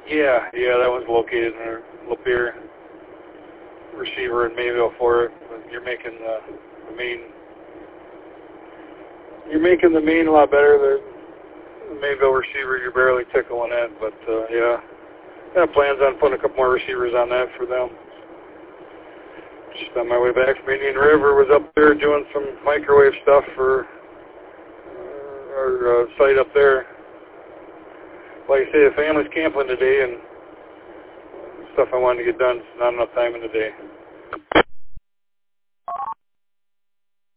Yeah, that one's located in our Lapeer receiver in Mayville for it. But you're making the main. You're making the main a lot better. The Mayville receiver, you're barely tickling it, but yeah. Got plans on putting a couple more receivers on that for them. Just on my way back from Indian River, was up there doing some microwave stuff for our site up there. Like I say, the family's camping today, and stuff I wanted to get done, not enough time in the day.